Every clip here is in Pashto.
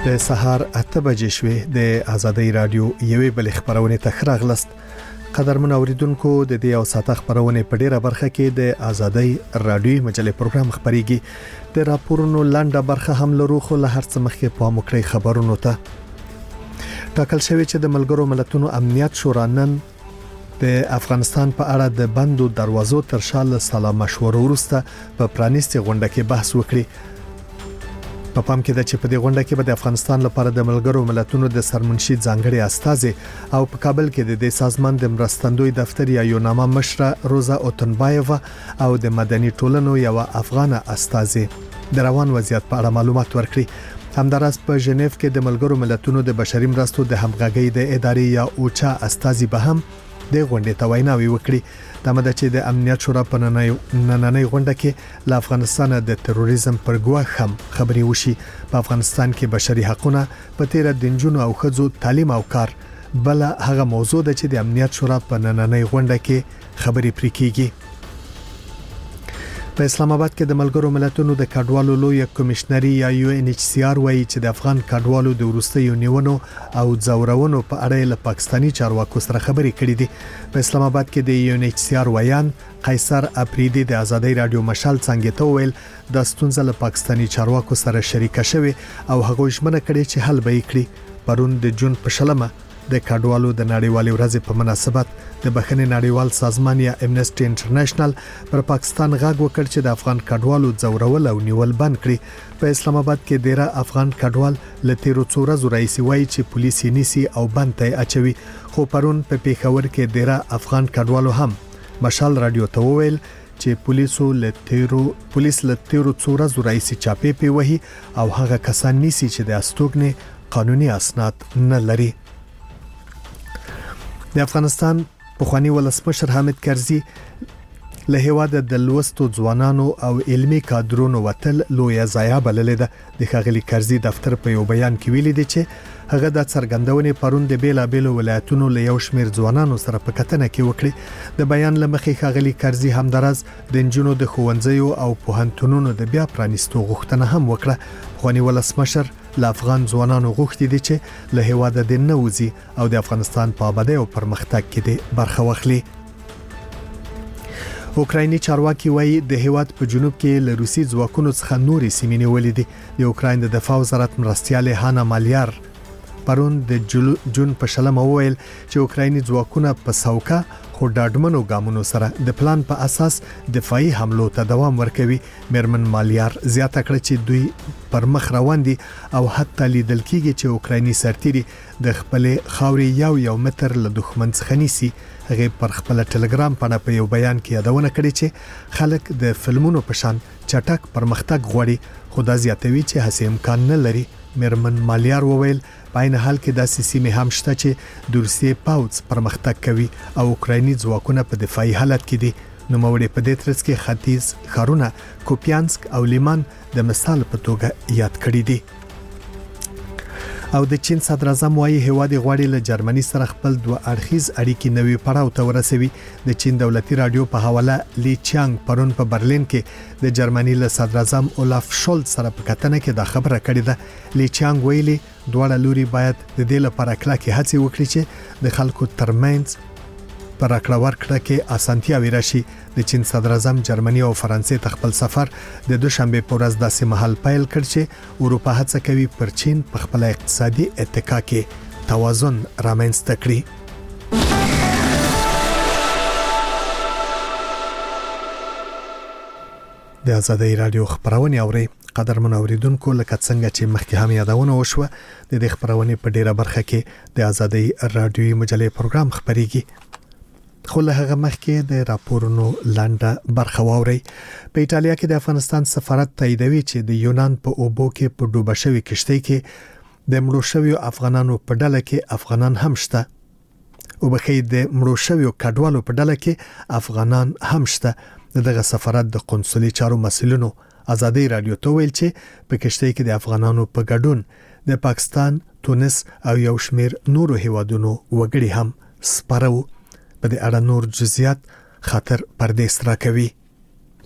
د سهار 8 بجې شوې د آزادۍ رادیو یوې بل خبرونه تخراغلست قدرمن اوریدونکو د دې او ساته خبرونه په ډیره برخه کې د آزادۍ رادیو مجلې پروګرام خبريږي د راپورونو لنډه برخه هم لرو خو له هر څه مخکې په مکړی خبرونو ته ټاکل شوی چې د ملګرو ملتونو امنیت شورا نن د افغانستان په اړه د بندو دروازو تر شا له سلا مشورو وروسته په پرانیستي غونډه کې بحث وکړي په پام کې د چې په دې غونډه کې به د افغانستان لپاره د ملګرو ملتونو د سرمنشي ځانګړي استازي او په کابل کې د سازمان د مرستندوی دفتر یا یوناما مشره روزا اوتنبایووا او د مدني ټولنو یو افغان استازي د روان وضعیت په اړه معلومات ورکړي همداراز په ژنیف کې د ملګرو ملتونو د بشري مرستو د همغږۍ د ادارې یا اوچا استازي به هم د غونډې ته ویناوي وکړي د مده چې د امنیت شورا په نننۍ غونډه کې له افغانستان د تروریزم پر ګواښ هم خبري وشي په افغانستان کې بشري حقوقونه په تیر د جنونو او خځو تعلیم او کار بل هغه موضوع ده چې د امنیت شورا په نننۍ غونډه کې خبري پرې کیږي په اسلام آباد کې د ملګرو ملتونو د کډوالو لوی کمشنري یا UNHCR وایي چې د افغان کډوالو د وروستیو نیونو او ځورونو په اړه له پاکستاني چارواکو سره خبرې کړې دي په اسلام آباد کې د UNHCR ویان قیصر اپریدي د آزادۍ رادیو مشال څنګه ته ویل د ستونزې له پاکستاني چارواکو سره شریکه شوی او هغه ژمنه کړې چې حل به یې کړي پرون د جون په شلمه د کډوالو د نړیوالې ورځې په مناسبت د بخښنې نړیوال سازمان یا امنسټي انټرنیشنل پر پاکستان غاګ وکړ چې د افغان کډوالو ځورول او نیول بند کړي په اسلام آباد کې ډیره افغان کډوال لته روڅوره زورایسي وایي چې پولیس یې نیسي او بند ته اچوي خو پرون په پیښور کې ډیره افغان کډوالو هم مشال رادیو ته وویل چې پولیس لته روڅوره زورایسي چاپې پی وهي او هغه کسان نیسي چې د استوګنې قانوني اسناد نه لري د افغانستان پخوانی ولسمشر حامد کرزي له هیواد د لوستو ځوانانو او علمي کادرونو وتل لوی ضایعه بللې ده د خغلی کرزي دفتر په یو بیان کې ویلي دی چې هغه د څرګندونې پرون د بیلابېلو ولایتونو له یو شمېر ځوانانو سره په کتنه کې وکړي د بیان لمخې خغلی کرزي همدارز د انجونو د خوندزیو او پوهنتونونو د بیا پرانیستو غوښتنه هم وکړه پخوانی ولسمشر ل افغان ځوانانو غوښتي دي چې له هیواد د نوځي او د افغانستان په آبادی او پرمختګ کې د برخه واخلي اوکرایني چارواکي وایي د هیواد په جنوب کې له روسي ځواکونو څخه نوري سیمې نیولې دي د اوکراین د دفاع وزارت مرستياله هانا مالیار پرون د جون په شلمه وویل چې اوکرایني ځواکونه په ساوکا خو ډاډمنو ګامونو سره د پلان په اساس دفاعي حملو ته دوام ورکوي مرمن مالیار زیاته کړ چې دوی پر مخ روان دي او حتی لیدل کېږي چې اوکرایني سرتیري د خپل خاوري یو متر له دښمن څخه نیسي هغه پر خپل ټلګرام باندې په یو بیان کې یادونه کړې چې خلک د فلمونو په شان چټک پرمختګ غواړي خو دا زیاتوي چې هڅه امکان نه لري مرمن مالیار وویل په عین حال کې د سیمې هم شته چې د روسیې پاوڅ پرمختګ کوي او اوکرایني ځواکونه په دفاعي حالت کې دي نو موږ په دې ترڅ کې ختیځ خارونه کوپیانسک او لیمان د مثال په توګه یاد کړی دي او د چین صدر اعظم وايي هواد غواړي له جرمني سره خپل دوه اړخیز اړیکې نوي پړاو ته ورسوي د چین دولتي رادیو په حواله لی چانګ پرون په برلین کې د جرمني له صدر اعظم اولاف شولز سره په کتنه کې دا خبره کړې ده لی چانګ ویلي دواړه لوري باید د دې لپاره کلکه هڅه وکړي چې د خلکو ترمنځ پر اکړه ورکړه کې اسانتیا ورشي د چین صدر اعظم جرمني او فرانسې خپل سفر د دوشنبه په ورځ داسې محل پیل کړ چې اروپا هڅه کوي پر چین په خپل اقتصادي اتکا کې توازن رامنځته کړي د آزادۍ رادیو خبرونه اوري قدرمن اوریدونکو لکه څنګه چې مخکې هم یادونه وشوه د خبرونه په ډیره برخه کې د آزادۍ رادیوي مجلې پروګرام خبريږي خو له هغه مخکې د راپورونو لنډه برخه واوري په ایتالیا کې د افغانستان سفارت تاییدوي چې د یونان په اوبو کې په ډوبه شوی کشتۍ کې د مړو شویو افغانانو په ډله کې افغانان هم شته او بخې د مړو شویو کډوالو په ډله کې افغانان هم شته دغه سفارت د قونسلي چارو مسؤلینو آزادۍ رادیو ته ویل چې په کشتۍ کې د افغانانو په ګډون د پاکستان، تونس او یو شمېر نورو هیوادونو وګړي هم سپارو په دې اړه نور جزئیات خاطر پردې سره کوي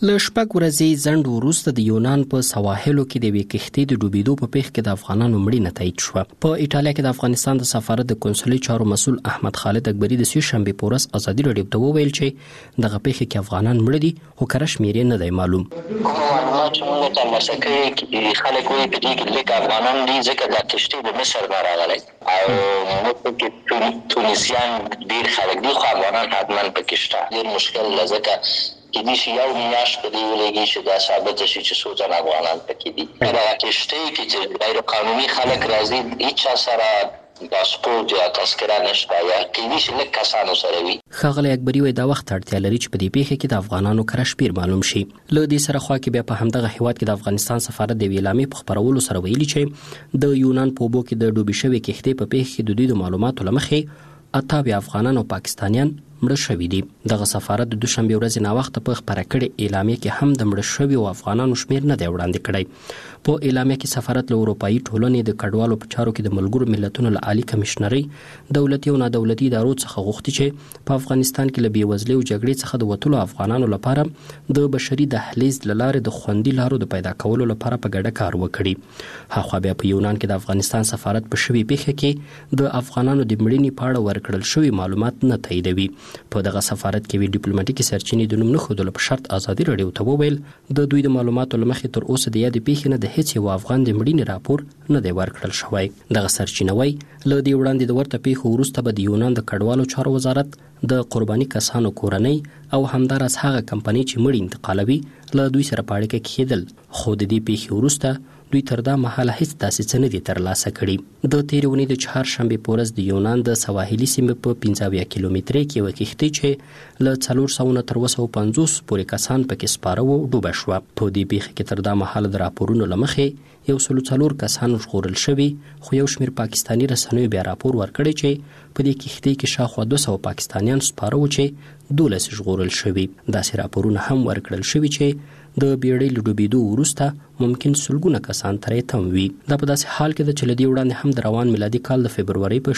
له شپږ ورځې ځنډ وروسته د یونان په سواحلو کې د یوې کښتۍ د ډوبېدو په پیښ کې د افغانانو مړینه تایید شوه. په ایټالیا کې د افغانستان د سفارت د کنسولي چارو مسؤل احمد خالد اکبري د سې شنبې په ورځ ازادي راډیو ته وویل چې دغه پیښې کې افغانان مړه دي خو کره شمېر نه دی معلوم. معلومات چې موږ ترلاسه کړي خلک وایي په دې کې لږ افغانان دي ځکه دا کښتۍ د مصر نه راغلی او موږ کې تونسیان ډېر خلک دي خو افغانان حتما پکې شته. ډېر مشکل ده ځکه کېدای شي یو میاشت په دې ولګي چې دا ثابته شي چې څو ځله افغانان پکې دي. دغه کښتۍ کې چې غیر قانوني خلک راځي هیچا سره پاسپورت یا تذکره نشته یا کېدای شي لږ کسانو سره وي. ښاغلی اکبري وایي دا وخت اړتیا لري چې په دې پیښه کې د افغانانو کره شمېر معلوم شي. له دې سره خوا کې بیا په همدغه هیواد کې د افغانستان سفارت د یوې اعلامیې په خپرولو سره ویلي چې د یونان په اوبو کې د ډوبې شوې کښتۍ په پیښه کې د دوی د معلوماتو له مخې 88 افغانان او پاکستانیان مړه شوي دي. دغه سفارت د دوشنبې ورځې ناوخته په خپره کړې اعلامیه کې هم د مړه شویو افغانانو شمېر نه دی وړاندې کړی. په اعلامیه کې سفارت له اروپایي ټولنې د کډوالو په چارو کې د ملګرو ملتونو له عالی کمشنرۍ دولتي او نادولتي ادارو څخه غوښتي چې په افغانستان کې له بېوزلۍ او جګړې څخه د وتلو افغانانو لپاره د بشري دهلیز له لارې د خوندي لارو د پیدا کولو لپاره په ګډه کار وکړي. هاخوا بیا په یونان کې د افغانستان سفارت په شوې پیښه کې د افغانانو د مړینې په اړه ورکړل شوي معلومات نه تاییدوي. په دغه سفارت کې وی ډیپلوماټیکي سرچینې د نوم نه ښودلو په شرط ازادي راډیو ته وویل د دوی د معلوماتو له مخې تر اوسه د یادې پیښې نه د هیڅ یو افغان د مړینې راپور نه دی ورکړل شوی. دغه سرچینه وایي له دې وړاندې د ورته پیښو وروسته به د یونان د کډوالو چارو وزارت د قرباني کسانو کورنۍ او همداراز هغه کمپنۍ چې مړي انتقالوي له دوی سره په اړیکه کې کېدل. خو د دې پیښې وروسته دوی تر دا مهاله هیڅ داسې څه نه دي ترلاسه کړي. د تېرې اونۍ د چهارشنبې په ورځ د یونان د سواحلي سیمې په 15 کیلومترۍ کې یوه کښتۍ چې له 400 نه تر 250 پورې کسان پکې سپاره وو ډوبه شوه. په دې پیښه کې تر دا مهاله د راپورونو له مخې 104 کسان ژغورل شوي خو یو شمېر پاکستاني رسنیو بیا راپور ورکړی چې په دې کښتۍ کې شاوخوا 200 پاکستانیان سپاره وو چې 12 ژغورل شوي. داسې راپورونه هم ورکړل شوي چې د بیړۍ له ډوبېدو وروسته ممکن سلګونه کسان ترې تم وي. دا په داسې حال کې ده چې له دې وړاندې هم د روان میلادي کال د فبرورۍ په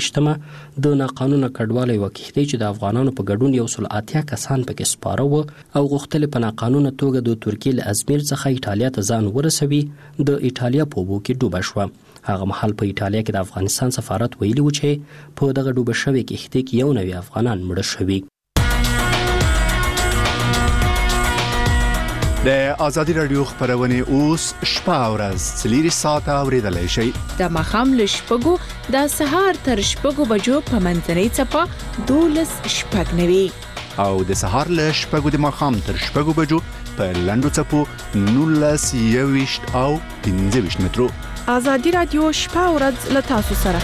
26 د ناقانونه کډواله یوه کښتۍ چې د افغانانو په ګډون 180 کسان پکې سپاره وو او غوښتل په ناقانونه توګه د ترکیې له ازمیر څخه ایټالیا ته ځان ورسوي د ایټالیا په اوبو کې ډوبه شوه. هغه مهال په ایټالیا کې د افغانستان سفارت ویلي و چې په دغه ډوبه شوې کښتۍ کې 91 افغانان مړه شوي. د ازادي راډیو خبرونه اوس شپه او ورځ 3 ساعته اوریدلای شئ. د ماښام له شپږو د سهار تر شپږو بجو په منځنۍ څپه 12:09 او د سهار له شپږو د ماښام تر شپږو بجو په لنډو څپو 19:20 او 15 مترو. ازادي راډیو شپه او ورځ له تاسو سره.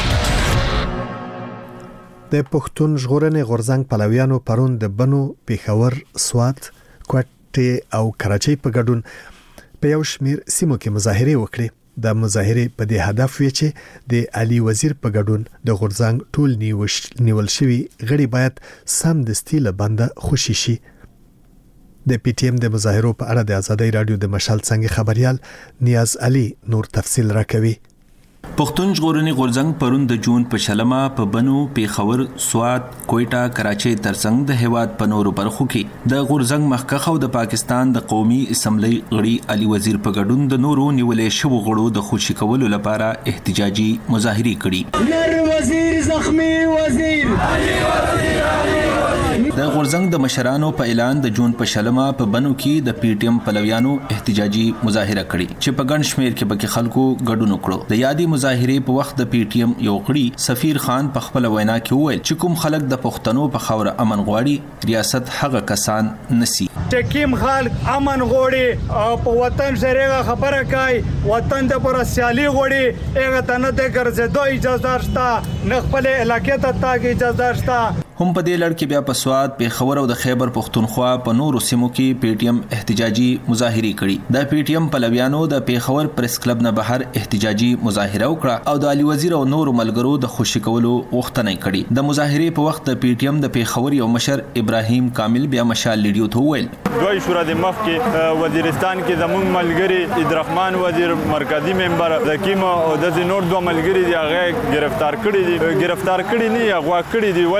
د پښتون ژغورنې غورځنګ پلویانو پرون د بنو پیښور سوات کوټ او کراچۍ په ګډون په یو شمیر سیمو کې مظاهره وکړي. د مظاهره په دې هدف وی چې د علي وزیر په ګډون د غورځنګ ټول نیول شوی غړي باید سم دستي له بنده خوشي شي. د پی ټی ایم د مظاهرو په اړه د ازادي رادیو د مشال څنګه خبريال نیاز علي نور تفصیل راکوي. پښتون ژغورنې غورځنګ پرون د جون په شلمه په بنو پیښور سوات کوټا کراچۍ ترڅنګ د هیواد په نورو برخو کې د غورځنګ مخکخ او د پاکستان د قومي اسمبلی غړي علي وزیر په ګډون د نورو نیولې شوو غړو د خوشي کولو لپاره احتجاجي مظاهرې کړي. نر وزیر زخمی وزیر علي وزیر د غورځنګ د مشرانو په اعلان د جون په شلمه په بنو کې د پی ټی ایم پلویانو احتجاجي مظاهره کړي چې په ګڼ شمېر کې پکې خلکو ګډون وکړو. د یادي مظاهرې په وخت د پی ټی ایم یو غړي سفیر خان په خپل وینا کې وویل چې کوم خلک د پښتنو په خاور امن غواړي ریاست هغه کسان نسی. ټکیم خلک امن غواړي او په وطن سره خبره کوي وطن د پر سیالي غواړي هغه ته نه د ګرځېدو اجازه شته نه خپل علاقې ته تاګ اجازه شته. هم په دې لړ کې بیا په سوات پیښور او د خیبر پښتونخوا په نورو سیمو کې پی ټی ایم احتجاجي مظاهرې کړي. د پی ټی ایم پلویانو د پیښور پریس کلب نه بهر احتجاجي مظاهره وکړه او د علي وزیر او نورو ملګرو د خوشي کولو غوښتنه کړې. د مظاهرې په وخت د پی ټی ایم د پیښور یو مشر ابراهیم کامل بیا مشال لیډیو ته وویل دوی شورا د مخ کې وزیرستان کې زموږ ملګری عبدالرحمن وزیر مرکزی ممبر زکیم او د نور دوه ملګری دی هغه گرفتار کړي دي نه هغه کړي دي ولې چې تر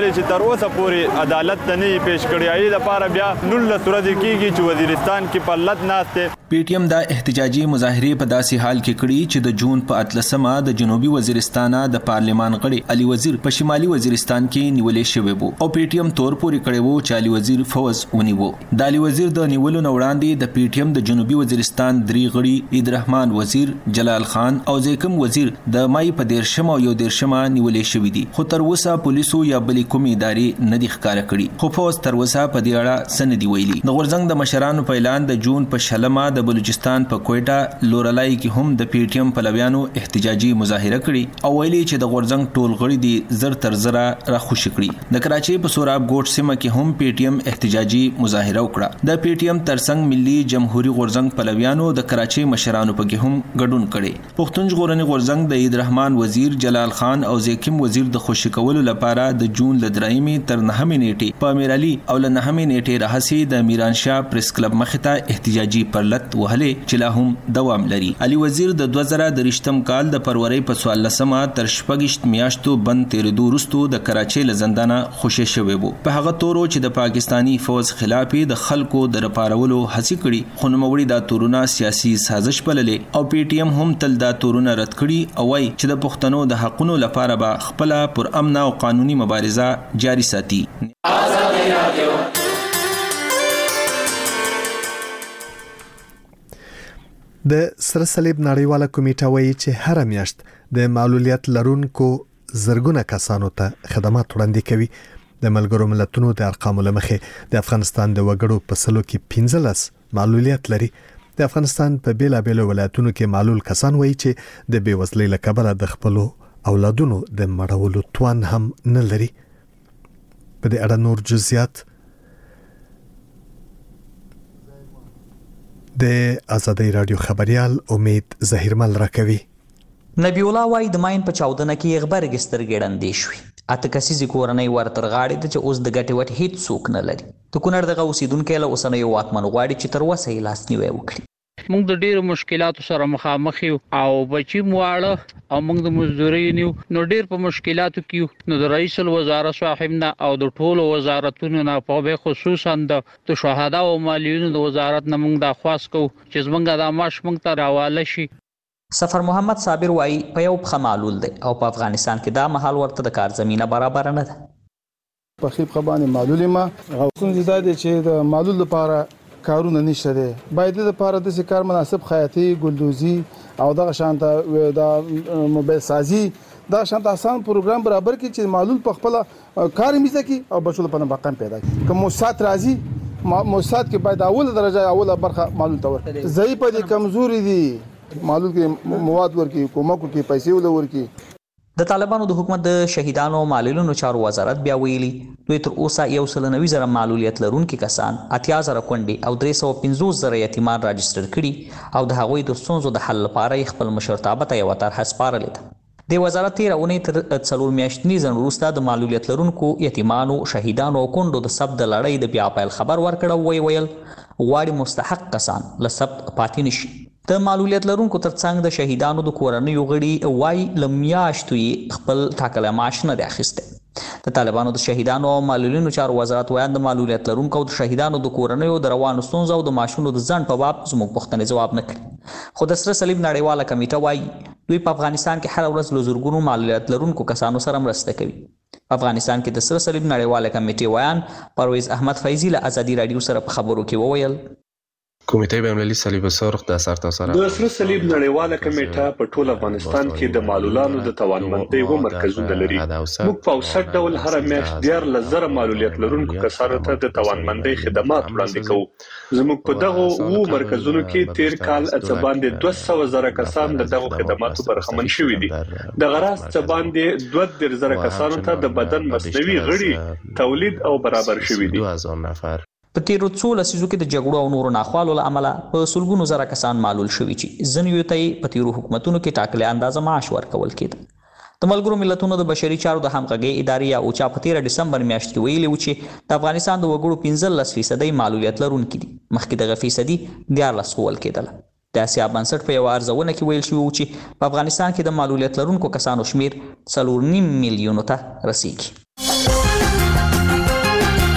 اوسه پورې عدالت ته نه پیش کړی. ای د پاره بیا 19 ورځې کیږي چې وزیرستان کې پلت ناشته. پی ټی ایم دا احتجاجي مظاهره په داسې حال کې کړي چې د جون په 18مه د جنوبي وزیرستان د پارلمان غړي علي وزیر په شمالي وزیرستان کې نیولې شوی وو او پی ټی ایم تور پورې کړی وو چې علي وزیر فوز ونیوو. د علي وزیر د نیولو نه وړاندې د پی ټی ایم د جنوبي وزیرستان درې غړي عیدالرحمن وزیر، جلال خان او زیکم وزیر د مای په 13 او 14 نیولې شوی دي، خو تر اوسه پولیسو یا بلې کومې ادارې نه دي ښکاره کړي. خو فوز تر اوسه په دې اړه څه نه دي ویلي. د غورځنګ د مشرانو په اعلان د جون په 16 د بلوچستان په کوټا لورلای کې هم د پی ټی ایم پلویانو احتجاجي مظاهره کړي او ویلي چې د غورځنګ ټول غړي دي زر تر زره راخوشي کړي. د کراچۍ په سوراب ګوټ سیمه کې هم پی ټی ایم احتجاجي مظاهره وکړه. د پی ټی ایم ترڅنګ ملي جمهوریت غورځنګ پلویانو د کراچۍ مشرانو په کې هم ګډون کړي. پښتون ژغورنې غورځنګ د عیدالرحمن وزیر، جلال خان او زیکم وزیر د خوشی کولو لپاره د جون ل 3 تر 9 نیټې په امیرعلی او ل 9 نیټې راهسي د میرانشاه پریس کلب مخته احتجاجي پرلت وهلې چې لا هم دوام لري. علي وزیر د 2023 کال د فروری په 14مه تر 6 میاشتو بند تیرېدو وروسته د کراچۍ له زندانه خوشی شوی وو. په هغه تورو چې د پاکستانی فوج خلاف د خلکو د رپارولو هڅه کړي، خو نوموړي دا تورونه سیاسي سازش بللې او پی ټی ایم هم تل دا تورونه رد کړي او وايي چې د پښتنو د حقونو لپاره به خپل پر امن او قانوني مبارزه جاری ساتي. د سره صلیب نړیواله کمیټه وایي چې هر میاشت د معلولیت لرونکو زرګونه کسانو ته خدمات وړاندې کوي. د ملګرو ملتونو د ارقامو لمخې د افغانستان د وګړو په سلو کې 15 معلولیت لري. د افغانستان په بیلابیلو ولایتونو کې معلول کسان وایي چې د بیوزلۍ له کبله د خپل اولادونو د مړولو توان هم نه لري. په دې اړه نور جزئیات د آزادۍ رادیو خبريال امید ظهیرمل راکوي. نبی الله وای د ماین په چاودنه کې غبرګ سترګړندې شوې. اته کسیزي کورنۍ ورتر غاړي د چې اوس د ګټې وټ هیڅ څوک نه لري. د کونړ دغه اوسیدونکو له اوسنۍ واکمن غواړي چې تر وسه یې لاس نیوي وکړي. موږ د ډیرو مشکلاتو سره مخامخ یو او بچی مواړه او موږ د مزدوري نو ډیر په مشکلاتو کې نو د رئیس الوزرا صاحبنا او د ټولو وزارتونو نه په خصوصا د شهدا او مالیونو د وزارت نه موږ د خاص کو چې زمونږ د ماش موږ ته راواله شي. سفر محمد صابر وای په یو بخ معلول دی او په افغانستان کې دا محل ورته د کار زمينه برابر نه ده. په خیب خبانه معلول ما غوښتل زیاده چې د معلول لپاره کارونه نشته دي. باید د لپاره د کار مناسب خیاطي، ګلدوزي او دغه شانته د موبایل سازي دا شانته آسان پروګرام برابر کړي چې معلول په خپل کار میزه کې او بچو په مقام پیدا کړي. کوم موسسات راځي موسسات کې باید اوله درجه اوله برخه معلول تور ضعیف دي، کمزوري دي، معلول کې مواد ورکی، کومک کې پیسې ولورکی. د طالبانو د حکومت د شهیدانو او معلولینو چارو وزارت بیا ویلي دوی تر اوسه 190,000 معلولیت لرونکي کسان، 80,000 کونډې او 350,000 یتیمان راجستر کړي او د هغوی د ستونزو د حل لپاره خپل مشرتابه ته یو طرحه سپارلې ده. د وزارت تیرونې تر 4 میاشتنې ځنډ وروسته د معلولیت لرونکو یتیمانو، شهیدانو او کونډو د ثبت د لړۍ د بیا پیل خبر ورکړ او ویل غواړي مستحق کسان له ثبت پاتې نشي. د معلولیت لرونکو ترڅنګ د شهیدانو د کورنیو غړي وای لمیاشتو خپل ټاکل معاش نه اخیسته. د طالبانو د شهیدانو او معلولینو چارو وزارت وایي د معلولیت لرونکو د شهیدانو د کورنیو د روانو ستونزو او د معاشونو د ځنډ په باب زموږ پوښتنې جواب نه کړي. خو د سره صلیب نړیواله کمیټه وایي دوی په افغانستان کې هر ورځ له زرګونو معلولیت لرونکو کسانو سره مرسته کوي. په افغانستان کې د سره صلیب نړیواله کمیټې ویان پرویز احمد فیضی له آزادي رادیو سره په خبرو کې وویل کمیټې بین‌المللي صلیب سرخ د سرتاسره د سره صلیب نړیواله کمیټه په ټول افغانستان کې د معلولانو د توانمندۍ و مرکزونه لري. موږ په اوسط ډول هر میاشت 10,000 معلولیت لرونکو کسانو ته د توانمندۍ خدمات وړاندې کوو. زموږ په دغه و مرکزونو کې تیر کال څه باندې 200,000 کسان د دغه خدماتو برخمن شوي دي. د غراس څه باندې 2,000 کسانو ته د بدن مصنوعي غړي تولید او برابر شوي دي. په تیرو څو لسیزو کې د جګړو او نورو ناخوالو له امله په سلګونو زره کسان معلول شوي چې ځینو ته په تیرو حکومتونو کې ټاکلې اندازه معاش ورکول کېده. د ملګرو ملتونو د بشري چارو د همغږۍ ادارې یا اوچا په 13 ډسمبر میاشت کې ویلي و چې د افغانستان د وګړو 15% معلولیت لرونکي دي. مخکې دغه فیصدي 14 ښوول کېدله. د اسیا بنسټ په یو ارزونه کې ویل شوی و چې په افغانستان کې د معلولیت لرونکو کسانو شمیر 4.5 میلیونو ته رسیږي.